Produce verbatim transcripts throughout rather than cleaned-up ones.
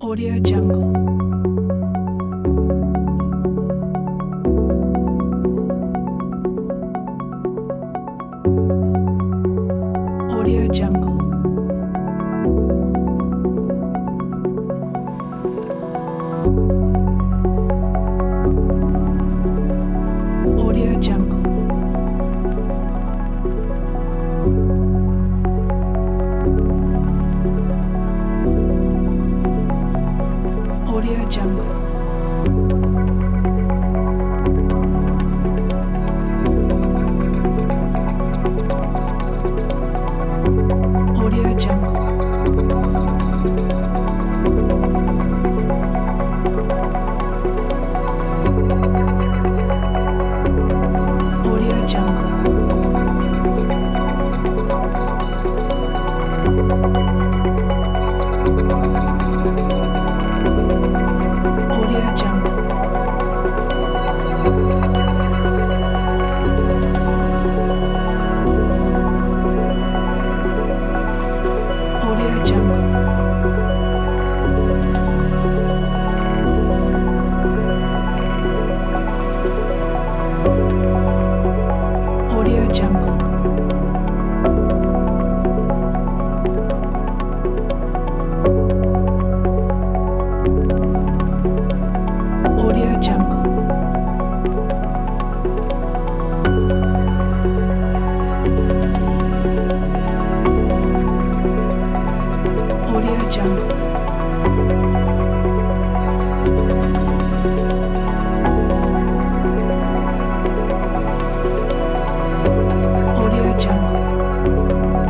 Audio Jungle. Audio Jungle. Audio Jungle. Audio Jungle. Audio Jungle. Audio Jungle. Audio Jungle. Audio Jungle. Audio Jungle. Audio Jungle. Audio Jungle. Audio Jungle.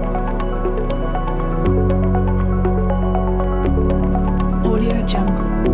Audio Jungle.